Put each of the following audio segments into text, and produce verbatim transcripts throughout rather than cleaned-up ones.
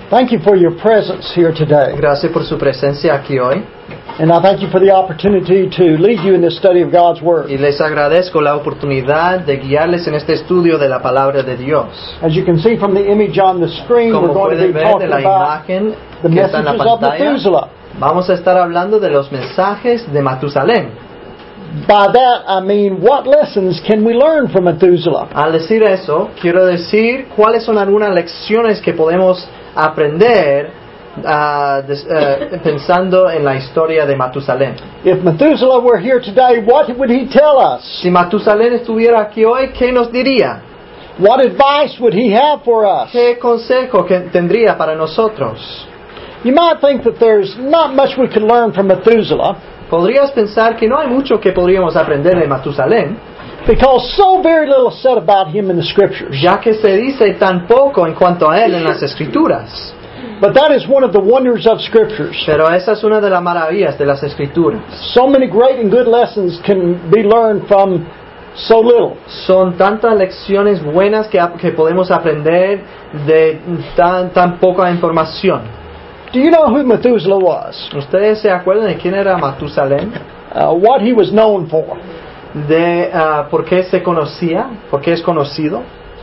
Thank you for your presence here today. Gracias por su presencia aquí hoy. And I thank you for the opportunity to lead you in this study of God's Word. Y les agradezco la oportunidad de guiarles en este estudio de la palabra de Dios. As you can see from the image on the screen, Como we're going to pueden be ver de talking la about imagen the que está en la messages of pantalla, Methuselah. vamos a estar hablando de los mensajes de Matusalén. By that I mean, what lessons can we learn from Methuselah? Al decir eso, quiero decir cuáles son algunas lecciones que podemos aprender uh, des, uh, pensando en la historia de Matusalén. If Methuselah were here today, what would he tell us? Si Matusalén estuviera aquí hoy, ¿qué nos diría? What advice would he have for us? ¿Qué consejo que tendría para nosotros? You might think that there's not much we can learn from Methuselah, Podrías pensar que no hay mucho que podríamos aprender de Matusalén, because so very little is said about him in the Scriptures. ya que se dice tan poco en cuanto a él en las Escrituras. But that is one of the wonders of Scriptures. Pero esa es una de las maravillas de las Escrituras. So many great and good lessons can be learned from so little. Son tantas lecciones buenas que, que podemos aprender de tan, tan poca información. Do you know who Methuselah was? ¿Ustedes se acuerdan de quién era Matusalén? Uh, what he was known for? ¿De uh, por qué se conocía? ¿Por qué es conocido?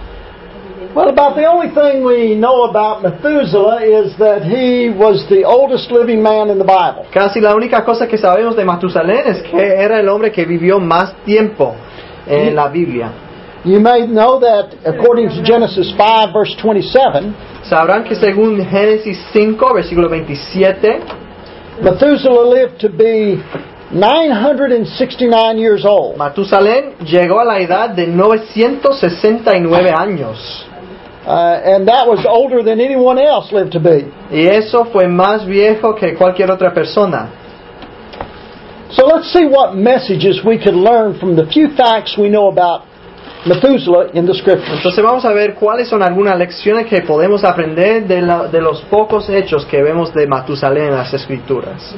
Well, about the only thing we know about Methuselah is that he was the oldest living man in the Bible. Casi la única cosa que sabemos de Matusalén es que era el hombre que vivió más tiempo en la Biblia. You may know that according to Genesis five, verse twenty-seven, Sabrán que según Génesis cinco, versículo veintisiete, Methuselah lived to be nine hundred sixty-nine years old. Matusalén llegó a la edad de novecientos sesenta y nueve años. Uh, and that was older than anyone else lived to be. Y eso fue más viejo que cualquier otra persona. So let's see what messages we could learn from the few facts we know about Methuselah in the Scriptures. Entonces vamos a ver cuáles son algunas lecciones que podemos aprender de, la, de los pocos hechos que vemos de Matusalén en las Escrituras.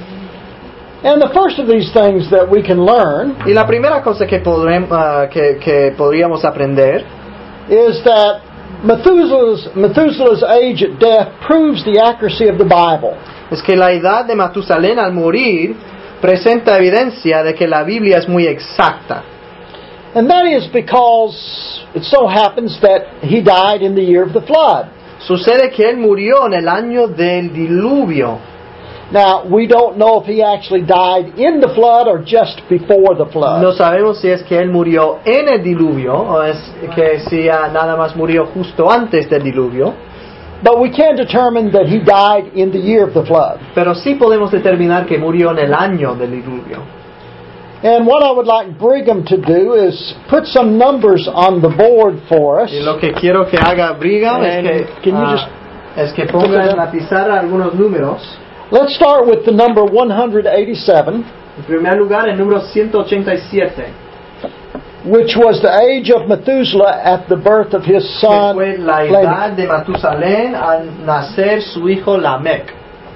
And the first of these things that we can learn Y la primera cosa que, podrem, uh, que, que podríamos aprender is that Methuselah's, Methuselah's age at death proves the accuracy of the Bible. es que la edad de Matusalén al morir presenta evidencia de que la Biblia es muy exacta. And that is because it so happens that he died in the year of the flood. Sucede que él murió en el año del diluvio. Now, we don't know if he actually died in the flood or just before the flood. No sabemos si es que él murió en el diluvio o es que si ah, nada más murió justo antes del diluvio. But we can determine that he died in the year of the flood. Pero sí podemos determinar que murió en el año del diluvio. And what I would like Brigham to do is put some numbers on the board for us. Y lo que quiero que haga Brigham es And que, can you ah, just es que ponga en la pizarra algunos números. Let's start with the number one hundred eighty-seven, En primer lugar, el número ciento ochenta y siete, which was the age of Methuselah at the birth of his que son fue la Lamech. edad de Matusalén al nacer su hijo Lamec.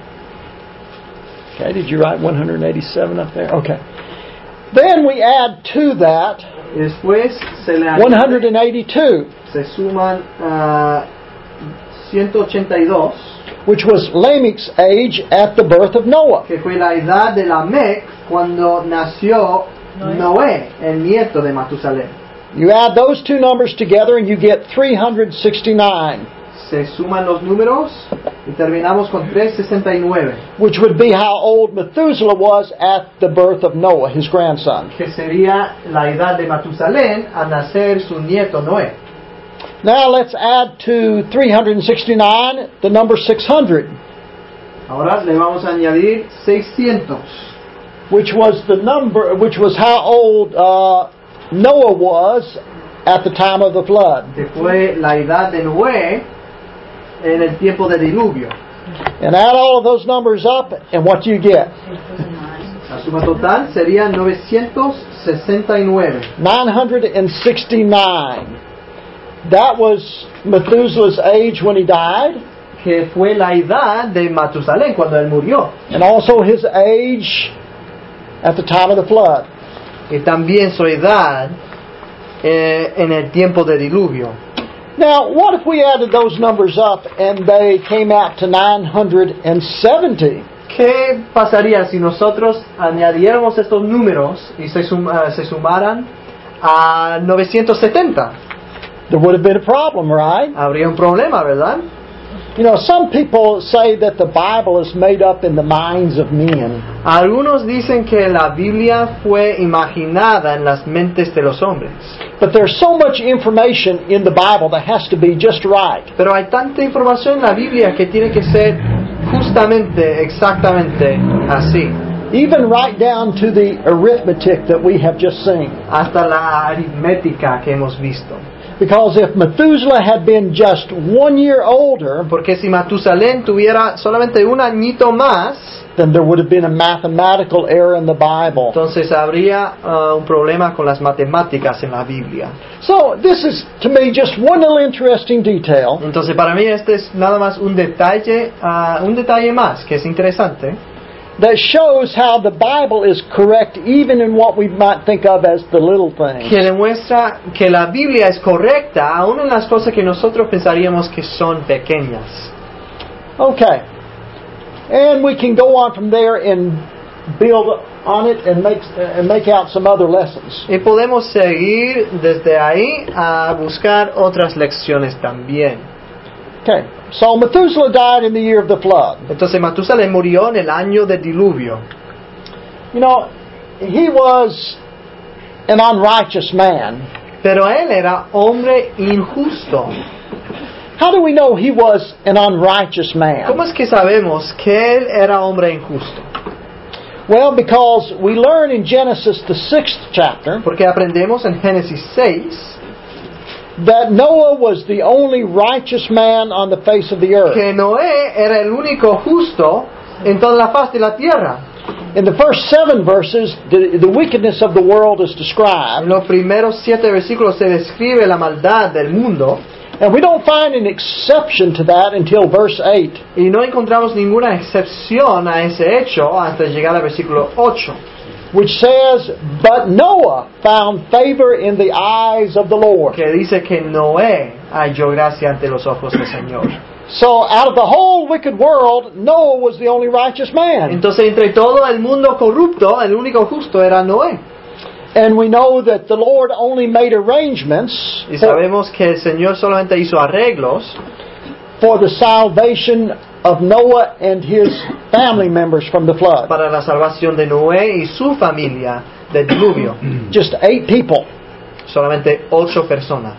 Okay, did you write one hundred eighty-seven up there? Okay. Then we add to that Y después se le one añade, hundred eighty-two, se suman uh, ciento ochenta y dos, which was Lamech's age at the birth of Noah. que fue la edad de Lamec cuando nació Noé, el nieto de Matusalén. You add those two numbers together and you get three hundred sixty-nine, Se suman los números y terminamos con trescientos sesenta y nueve, which would be how old Methuselah was at the birth of Noah, his grandson. que sería la edad de Matusalén al nacer su nieto Noé. Now let's add to three hundred sixty-nine the number six hundred, Ahora le vamos a añadir seiscientos, which was the number, which was how old uh, Noah was at the time of the flood. que fue la edad de Noé en el tiempo del diluvio. And add all of those numbers up, and what do you get? La suma total sería novecientos sesenta y nueve. nine hundred sixty-nine. That was Methuselah's age when he died, Que fue la edad de Matusalén cuando él murió. and also his age at the time of the flood. Y también su edad eh, en el tiempo del diluvio. Now, what if we added those numbers up and they came out to nine hundred seventy? ¿Qué pasaría si nosotros añadiéramos estos números y se, sum, uh, se sumaran a novecientos setenta? There would have been a problem, right? Habría un problema, ¿verdad? You know, some people say that the Bible is made up in the minds of men. Algunos dicen que la Biblia fue imaginada en las mentes de los hombres. But there's so much information in the Bible that has to be just right. Pero hay tanta información en la Biblia que tiene que ser justamente, exactamente así. Even right down to the arithmetic that we have just seen. Hasta la aritmética que hemos visto. Because if Methuselah had been just one year older, Porque si Matusalén tuviera solamente un añito más, then there would have been a mathematical error in the Bible. entonces habría uh, un problema con las matemáticas en la Biblia. So this is, to me, just one little interesting detail Entonces para mí este es nada más un detalle, uh, un detalle más que es interesante, that shows how the Bible is correct even in what we might think of as the little things. que demuestra que la Biblia es correcta aún en las cosas que nosotros pensaríamos que son pequeñas. Okay. And we can go on from there and build on it and make, and make out some other lessons. Y podemos seguir desde ahí a buscar otras lecciones también. Okay. So Methuselah died in the year of the flood. Entonces Matusalén murió en el año del diluvio. You know, he was an unrighteous man. Pero él era hombre injusto. How do we know he was an unrighteous man? ¿Cómo es que sabemos que él era hombre injusto? Well, because we learn in Genesis, the sixth chapter, Porque aprendemos en Génesis seis that Noah was the only righteous man on the face of the earth. que Noé era el único justo en toda la faz de la tierra. In the first seven verses, the, the wickedness of the world is En described, los primeros siete versículos se describe la maldad del mundo and we don't find an exception to that until verse eight. y no encontramos ninguna excepción a ese hecho hasta llegar al versículo ocho, Which says, but Noah found favor in the eyes of the Lord. que dice que Noé halló gracia ante los ojos del Señor. So out of the whole wicked world, Noah was the only righteous man. Entonces entre todo el mundo corrupto, el único justo era Noé. And we know that the Lord only made arrangements Y sabemos que el Señor solamente hizo arreglos for the salvation of Noah and his family members from the flood. para la salvación de Noé y su familia del diluvio. Just eight people. Solamente ocho personas.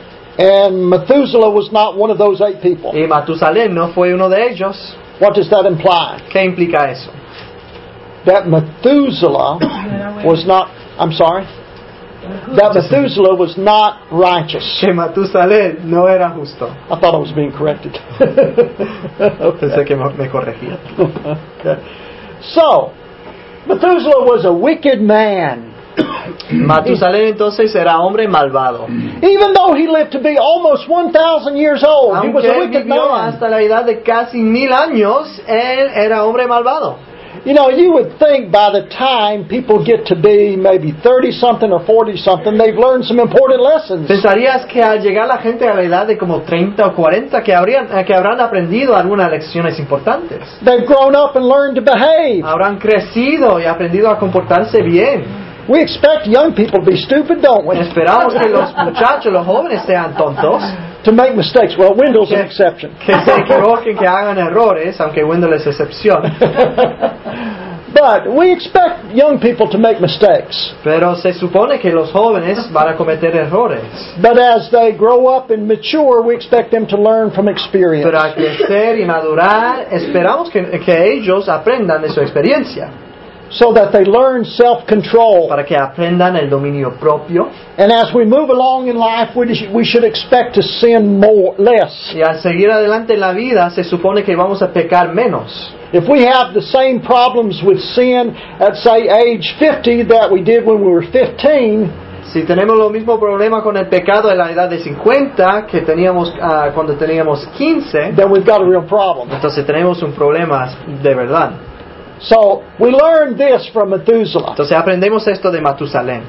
And Methuselah was not one of those eight people. Y Matusalén no fue uno de ellos. What does that imply? ¿Qué implica eso? That Methuselah was not, I'm sorry, that Methuselah was not righteous. Que Matusalén no era justo. I thought I was being corrected. Pensé que me corregía. So, Methuselah was a wicked man. Matusalén entonces era hombre malvado. Even though he lived to be almost one thousand years old, he was Aunque a él wicked vivió man. hasta la edad de casi mil años, él era hombre malvado. You know, you would think by the time people get to be maybe thirty-something or forty-something, they've learned some important lessons. Pensarías que al llegar la gente a la edad de como treinta o cuarenta que, habrían, que habrán aprendido algunas lecciones importantes. They've grown up and learned to behave. Habrán crecido y aprendido a comportarse bien. We expect young people to be stupid, don't we? Esperamos que los muchachos, los jóvenes sean tontos, To make mistakes. Well, Wendell's an que, exception. que se equivoquen, que hagan errores, aunque Wendell es excepción. But we expect young people to make mistakes. Pero se supone que los jóvenes van a cometer errores. But as they grow up and mature, we expect them to learn from experience. Pero al crecer y madurar, esperamos que, que ellos aprendan de su experiencia. So that they learn self-control. Para que aprendan el dominio propio. And as we move along in life, we we should expect to sin more, less. Y al seguir adelante en la vida, se supone que vamos a pecar menos. If we have the same problems with sin at, say, age fifty that we did when we were fifteen, Si tenemos los mismos problemas con el pecado en la edad de cincuenta que teníamos uh, cuando teníamos quince, then we've got a real problem. entonces tenemos un problema de verdad. So, we learned this from Methuselah. Entonces aprendemos esto de Matusalén.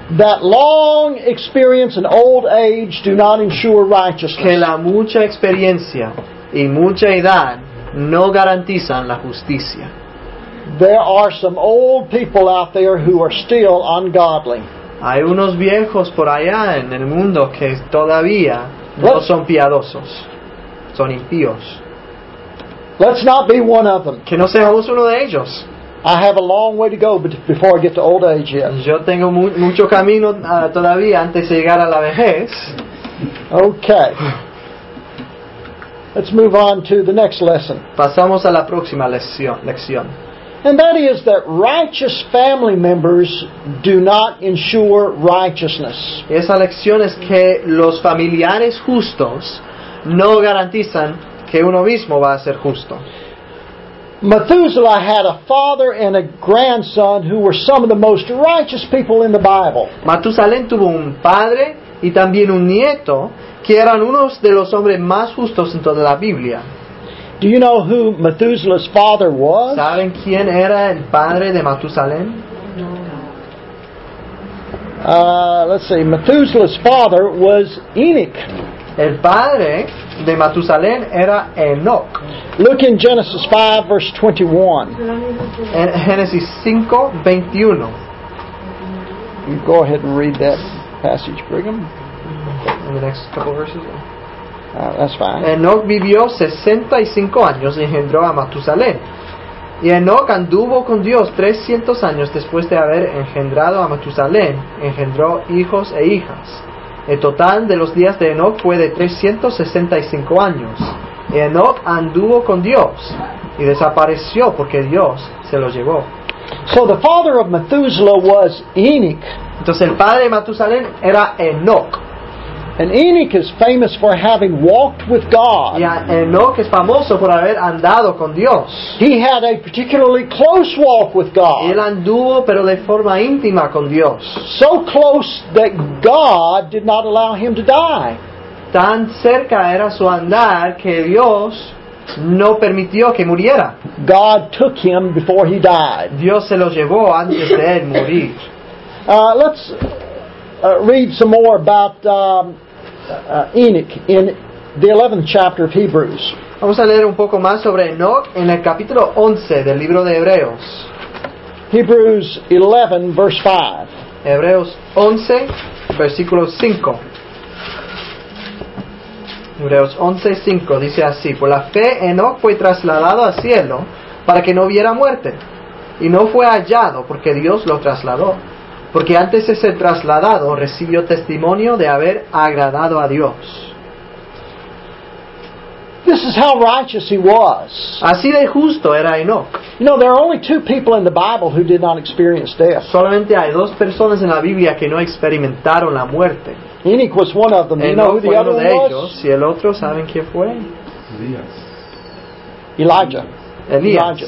that long experience and old age do not ensure que righteousness. la mucha experiencia y mucha edad no garantizan la justicia. There are some old people out there who are still ungodly. Hay unos viejos por allá en el mundo que todavía no son piadosos, son impíos. Let's not be one of them. Que no seamos uno de ellos. I have a long way to go before I get to old age yet. Yo tengo mu- mucho camino uh, todavía antes de llegar a la vejez. Okay. Let's move on to the next lesson. Pasamos a la próxima lección. lección. And that is that righteous family members do not ensure righteousness. Esa lección es que los familiares justos no garantizan que uno mismo va a ser justo. Methuselah had a father and a grandson who were some of the most righteous people in the Bible. Matusalén tuvo un padre y también un nieto que eran unos de los hombres más justos en toda la Biblia. Do you know who Methuselah's father was? ¿Saben quién era el padre de Matusalén? Uh, let's see. Methuselah's father was Enoch. El padre de Matusalén era Enoch. Look in Genesis five, verse twenty-one. En Génesis cinco, veintiuno. You go ahead and read that passage, Brigham. In the next couple verses. Uh, that's fine. Enoch vivió sesenta y cinco años y engendró a Matusalén. Y Enoch anduvo con Dios trescientos años después de haber engendrado a Matusalén. Engendró hijos e hijas. El total de los días de Enoch fue de trescientos sesenta y cinco años. Y Enoch anduvo con Dios y desapareció porque Dios se lo llevó. So the father of Methuselah was Enoch. Entonces el padre de Matusalén era Enoch. And Enoch is famous for having walked with God. Y Enoch es famoso por haber andado con Dios. He had a particularly close walk with God. Él anduvo pero de forma íntima con Dios. So close that God did not allow him to die. Tan cerca era su andar que Dios no permitió que muriera. God took him before he died. Dios se lo llevó antes de él morir. Uh, let's uh, read some more about um, uh, Enoch in the eleventh chapter of Hebrews. Vamos a leer un poco más sobre Enoch en el capítulo once del libro de Hebreos. Hebrews eleven, verse five. Hebreos once, versículo cinco. Hebreos once, cinco dice así: por la fe Enoch fue trasladado al cielo para que no viera muerte, y no fue hallado porque Dios lo trasladó, porque antes de ser trasladado recibió testimonio de haber agradado a Dios. This is how righteous he was. Así de justo era Enoch. You know, there are only two people in the Bible who did not experience death. Solamente hay dos personas en la Biblia que no experimentaron la muerte. Enoch was one of them. Do you know who Enoch the fue other uno one de was? ellos, y el otro, ¿saben quién fue? Elijah. Elías.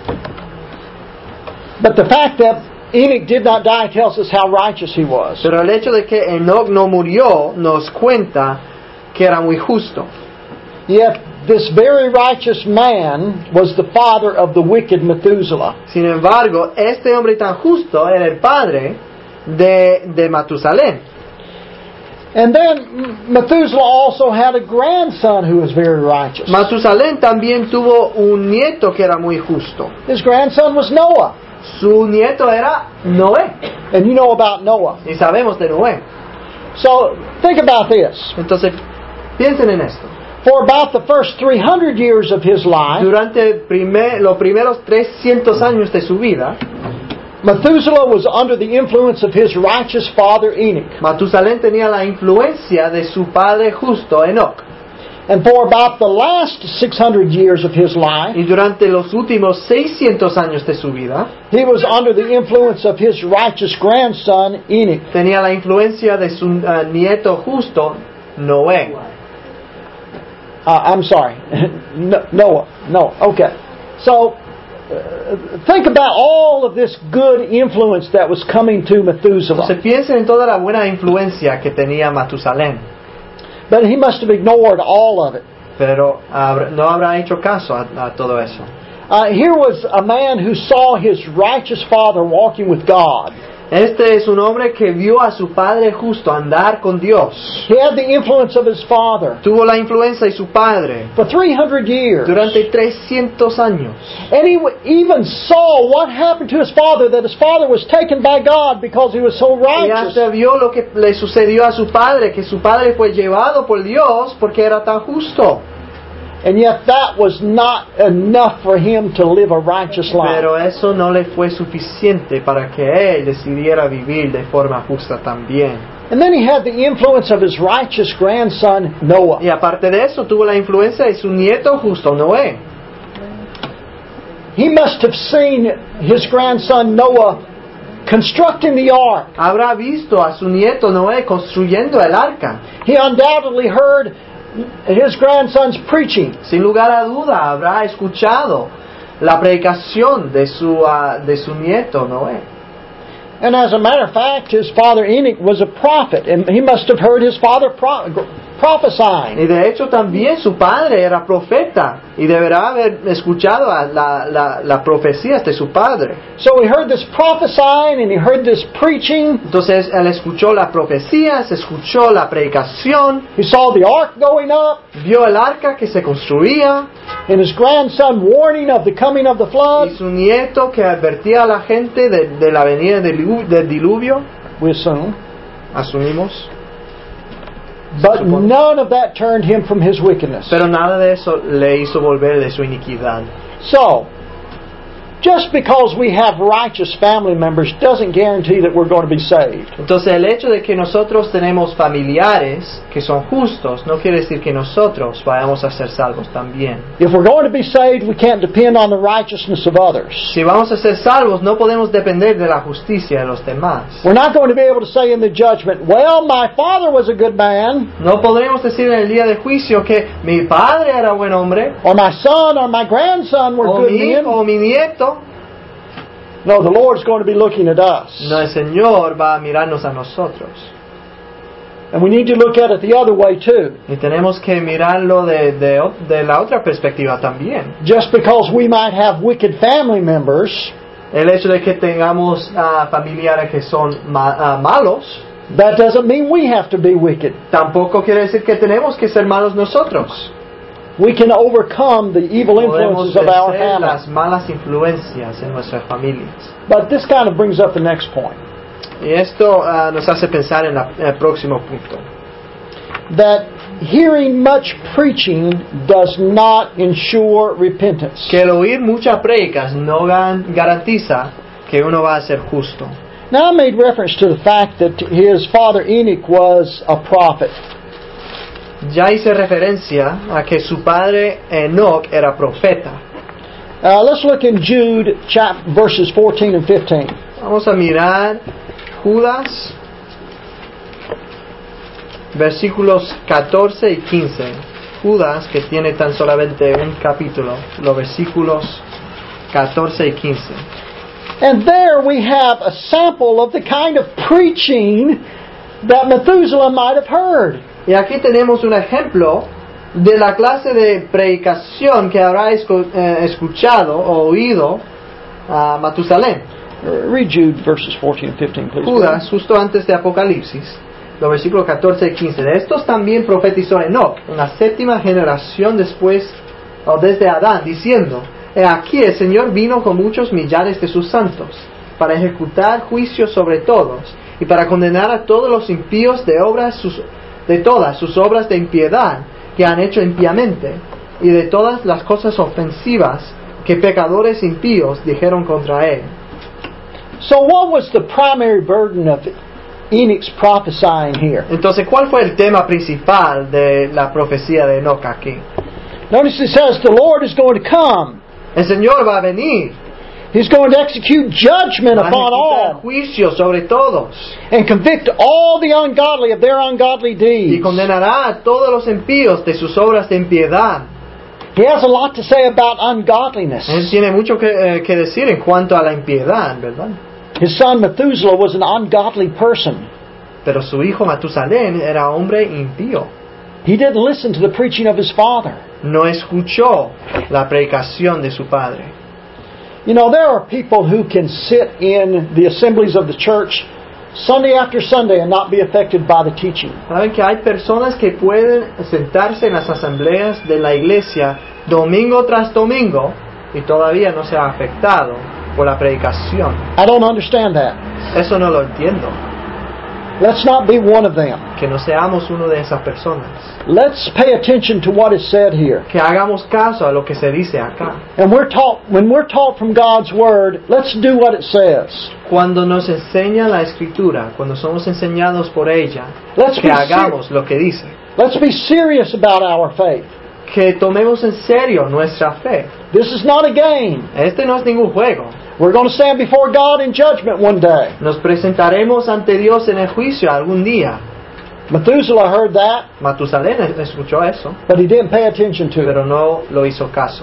But the fact that Enoch did not die tells us how righteous he was. Pero el hecho de que Enoch no murió nos cuenta que era muy justo. Yet this very righteous man was the father of the wicked Methuselah. Sin embargo, este hombre tan justo era el padre de, de Matusalén. And then Methuselah also had a grandson who was very righteous. Matusalén también tuvo un nieto que era muy justo. His grandson was Noah. Su nieto era Noé. And you know about Noah. Y sabemos de Noé. So think about this. Entonces, piensen en esto. For about the first three hundred years of his life, Durante primer, los primeros trescientos años de su vida, Methuselah was under the influence of his righteous father Enoch. Matusalén tenía la influencia de su padre justo Enoch. And for about the last six hundred years of his life, Y durante los últimos seiscientos años de su vida, he was under the influence of his righteous grandson Enoch. tenía la influencia de su uh, nieto justo Noé. Uh, I'm sorry, no, Noah. No, okay. So, uh, think about all of this good influence that was coming to Methuselah. Entonces piensen en toda la buena influencia que tenía Matusalén, But he must have ignored all of it. pero habrá- no habrá hecho caso a, a todo eso. Uh, here was a man who saw his righteous father walking with God. Este es un hombre que vio a su padre justo andar con Dios. He had the influence of his father Tuvo la influencia de su padre for three hundred years. durante trescientos años. And he w- even saw what happened to his father, that his father was taken by God because he was so Y righteous. hasta vio lo que le sucedió a su padre, que su padre fue llevado por Dios porque era tan justo. And yet that was not enough for him to live a righteous life. Pero eso no le fue suficiente para que él decidiera vivir de forma justa también. And then he had the influence of his righteous grandson, Noah. Y aparte de eso, tuvo la influencia de su nieto justo, Noé. He must have seen his grandson Noah constructing the ark. Habrá visto a su nieto Noé construyendo el arca. He undoubtedly heard his grandson's preaching. Sin lugar a duda, habrá escuchado la predicación de su, uh, de su nieto Noé. And as a matter of fact, his father Enoch was a prophet, and he must have heard his father pro- prophesying. Y de hecho también su padre era profeta y deberá haber escuchado a la, la, la profecías de su padre. So he heard this prophesying and he heard this preaching. Entonces él escuchó las profecías, escuchó la predicación, He saw the ark going up, vio el arca que se construía and his grandson warning of the coming of the y flood. su nieto que advertía a la gente de, de la venida del, dilu- del diluvio, We assume. asumimos. But Supongo. none of that turned him from his wickedness. Pero nada de eso le hizo volver de su iniquidad. So, just because we have righteous family members doesn't guarantee that we're going to be saved. Entonces el hecho de que nosotros tenemos familiares que son justos no quiere decir que nosotros vayamos a ser salvos también. If we're going to be saved, we can't depend on the righteousness of others. Si vamos a ser salvos no podemos depender de la justicia de los demás. We're not going to be able to say in the judgment, well, my father was a good man, No podremos decir en el día de juicio que mi padre era buen hombre, or my son or my grandson were o good mi men. hijo o mi nieto. No, the Lord's going to be looking at us. No, el Señor va a mirarnos a nosotros. And we need to look at it the other way too. Y tenemos que mirarlo de, de, de la otra perspectiva también. Just because we might have wicked family members, El hecho de que tengamos uh, familiares que son ma- uh, malos, that doesn't mean we have to be wicked. tampoco quiere decir que tenemos que ser malos nosotros. We can overcome the evil Podemos influences of our vencer family. las malas influencias en nuestras familias. But this kind of brings up the next point. Y esto uh, nos hace pensar en la- el próximo punto. That hearing much preaching does not ensure repentance. Que el oír muchas predicas no gan- garantiza que uno va a ser justo. Now I made reference to the fact that his father Enoch was a prophet. Ya hice referencia a que su padre Enoch era profeta. Uh, let's look in Jude chap- verses fourteen and fifteen. Vamos a mirar Judas, versículos catorce y quince. Judas, que tiene tan solamente un capítulo, los versículos catorce y quince. And there we have a sample of the kind of preaching that Methuselah might have heard. Y aquí tenemos un ejemplo de la clase de predicación que habrá escu- eh, escuchado o oído a Matusalén. Uh, Read Jude verses fourteen and fifteen, please. Judas, justo antes de Apocalipsis, los versículos catorce y quince. De estos también profetizó Enoc en la séptima generación después, o desde Adán, diciendo: He aquí el Señor vino con muchos millares de sus santos, para ejecutar juicio sobre todos, y para condenar a todos los impíos de obras sus, de todas sus obras de impiedad que han hecho impíamente, y de todas las cosas ofensivas que pecadores impíos dijeron contra él. So what was the primary burden of Enoch's prophesying here? Entonces, ¿cuál fue el tema principal de la profecía de Enoch aquí? Notice it says the Lord is going to come. El Señor va a venir, He's going to execute judgment va a upon ejecutar all juicio sobre todos and convict all the ungodly of their ungodly y deeds. condenará a todos los impíos de sus obras de impiedad. He has a lot to say about ungodliness. Él tiene mucho que, eh, que decir en cuanto a la impiedad, ¿verdad? His son Methuselah was an ungodly person. Pero su hijo Matusalén era hombre impío. He didn't listen to the preaching of his father. No escuchó la predicación de su padre. You know, there are people who can sit in the assemblies of the church Sunday after Sunday and not be affected by the teaching. Saben que hay personas que pueden sentarse en las asambleas de la iglesia domingo tras domingo y todavía no se ha afectado por la predicación. I don't understand that. Eso no lo entiendo. Let's not be one of them. Que no seamos uno de esas personas. Let's pay attention to what is said here. Que hagamos caso a lo que se dice acá. And we're taught, when we're taught from God's Word, let's do what it says. Cuando nos enseña la Escritura, cuando somos enseñados por ella, Let's que be hagamos lo que dice. Let's be serious about our faith. Que tomemos en serio nuestra fe. This is not a game. Este no es ningún juego. We're going to stand before God in judgment one day. Nos presentaremos ante Dios en el juicio algún día. Methuselah heard that, Matusalén escuchó eso, but he didn't pay attention to it. pero no lo hizo caso.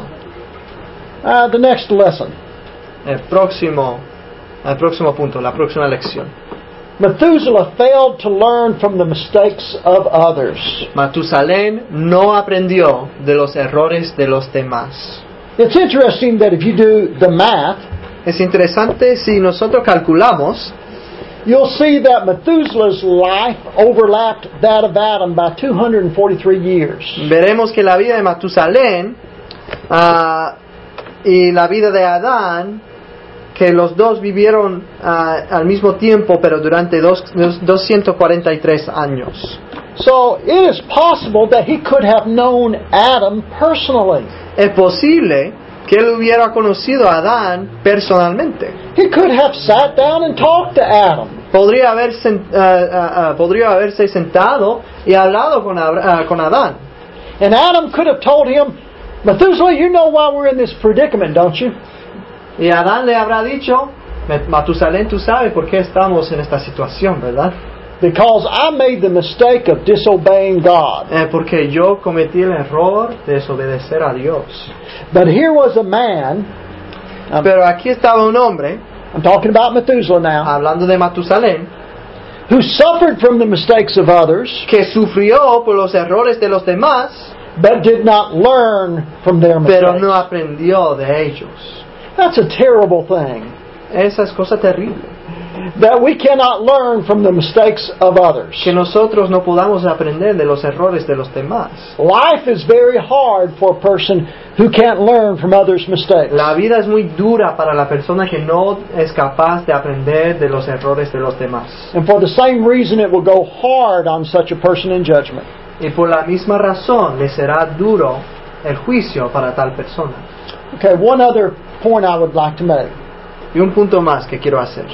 Uh, the next lesson. El próximo, el próximo punto, la próxima lección. Methuselah failed to learn from the mistakes of others. Matusalén no aprendió de los errores de los demás. It's interesting that if you do the math, Es interesante si nosotros calculamos, you'll see that Methuselah's life overlapped that of Adam by two hundred forty-three years. veremos que la vida de Matusalén uh, y la vida de Adán, que los dos vivieron uh, al mismo tiempo, pero durante dos, dos, doscientos cuarenta y tres años. So it is possible that he could have known Adam personally. Es posible que él hubiera conocido a Adán personalmente. He could have sat down and talked to Adam. Podría, haber sen, uh, uh, uh, podría haberse sentado y hablado con, uh, con Adán. And Adam could have told him, Methuselah, you know why we're in this predicament, don't you? Y Adán le habrá dicho, Matusalén, tú sabes por qué estamos en esta situación, ¿verdad? Because I made the mistake of disobeying God. Eh, porque yo cometí el error de desobedecer a Dios. But here was a man, um, Pero aquí estaba un hombre, I'm talking about Methuselah now, hablando de Matusalén, who suffered from the mistakes of others, que sufrió por los errores de los demás, but did not learn from their pero no mistakes. aprendió de ellos. That's a terrible thing. Esa es cosa terrible. That we cannot learn from the mistakes of others. Que nosotros no podamos aprender de los errores de los demás. Life is very hard for a person who can't learn from others' mistakes. La vida es muy dura para la persona que no es capaz de aprender de los errores de los demás. And for the same reason it will go hard on such a person in judgment. Y por la misma razón le será duro el juicio para tal persona. Okay, one other point I would like to make. Y un punto más que quiero hacer.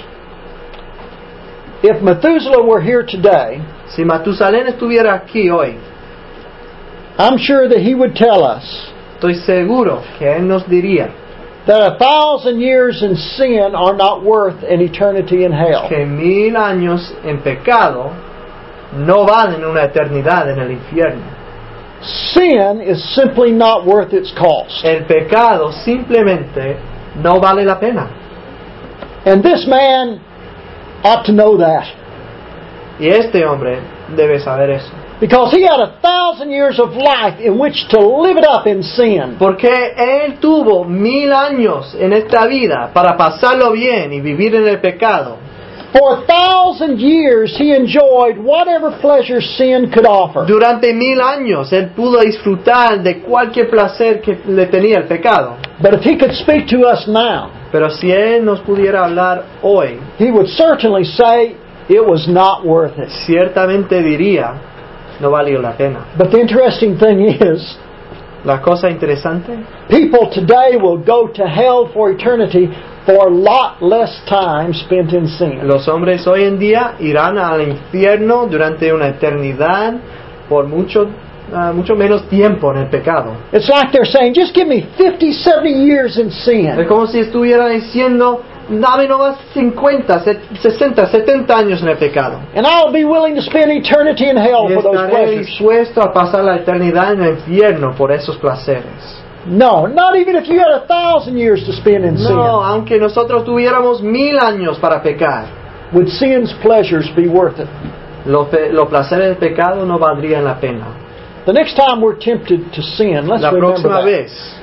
If Methuselah were here today, Si Matusalén estuviera aquí hoy, I'm sure that he would tell us estoy seguro que él nos diría that a thousand years in sin are not worth an eternity in hell. que mil años en pecado no valen una eternidad en el infierno. Sin is simply not worth its cost. El pecado simplemente no vale la pena. And this man ought to know that. Y este hombre debe saber eso. Because he had a thousand years of life in which to live it up in sin. Porque él tuvo mil años en esta vida para pasarlo bien y vivir en el pecado. For a thousand years he enjoyed whatever pleasure sin could offer. Durante mil años él pudo disfrutar de cualquier placer que le tenía el pecado. But if he could speak to us now, Pero si él nos pudiera hablar hoy, he would certainly say it was not worth it. ciertamente diría, no valió la pena. But the interesting thing is, La cosa interesante, people today will go to hell for eternity for a lot less time spent in sin. los hombres hoy en día irán al infierno durante una eternidad por mucho, uh, mucho menos tiempo en el pecado. It's like they're saying, just give me fifty, seventy years in Es sin, como si estuviera diciendo, dame nomás cincuenta, sesenta, setenta años en el pecado. and I'll be willing to spend eternity in hell Y for those estaré pleasures. dispuesto a pasar la eternidad en el infierno por esos placeres. No, not even if you had a thousand years to spend in No, sin. aunque nosotros tuviéramos mil años para pecar, Would sin's pleasures be worth it? los, pe- los placeres del pecado no valdrían la pena. The next time we're tempted to sin, let's La remember próxima that. vez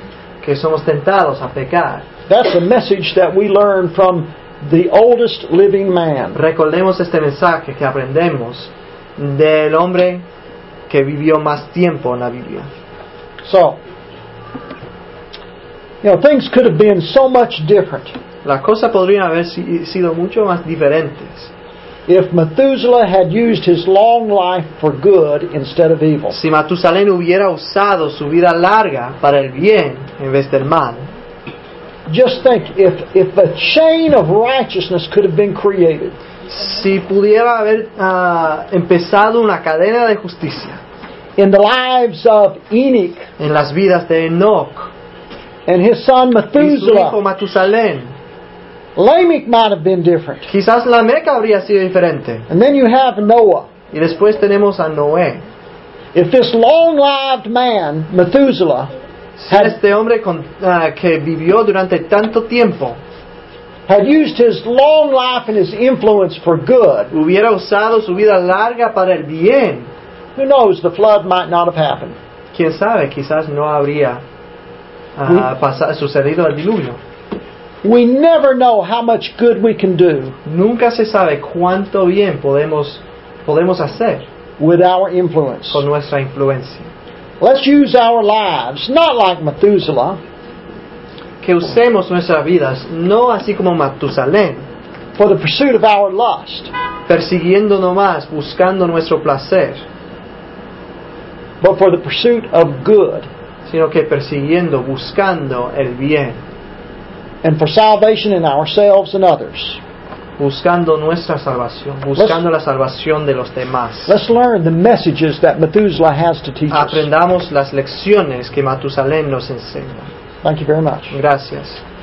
que somos tentados a pecar. That's a message that we learn from the oldest living man. Recordemos este mensaje que aprendemos del hombre que vivió más tiempo en la Biblia. So, you know, things could have been so much different Las cosas podrían haber si- sido mucho más diferentes if Methuselah had used his long life for good instead of evil. si Matusalén hubiera usado su vida larga para el bien en vez del mal. Just think, if, if a chain of righteousness could have been created, Si pudiera haber ah, empezado una cadena de justicia in the lives of Enoch en las vidas de Enoch and his son y su hijo Methuselah, Matusalén, Lamech might have been different. quizás la Meca habría sido diferente. And then you have Noah. Y después tenemos a Noé. If this long-lived man, Methuselah, Si had, este hombre con- ah, que vivió durante tanto tiempo had used his long life and his influence for good, hubiera usado su vida larga para el bien, who knows, the flood might not have happened. quién sabe, quizás no habría ah, pasa- sucedido el diluvio. We never know how much good we can do Nunca se sabe cuánto bien podemos, podemos hacer with our influence. con nuestra influencia. Let's use our lives, not like Methuselah, Que usemos nuestras vidas, no así como Matusalén, for the pursuit of our lust, persiguiendo nomás, buscando nuestro placer, but for the pursuit of good sino que persiguiendo, buscando el bien, and for salvation in ourselves and others. buscando nuestra salvación, buscando la salvación de los demás. Let's learn the messages that Methuselah has to teach us. Aprendamos las lecciones que Matusalén nos enseña. Thank you very much. Gracias.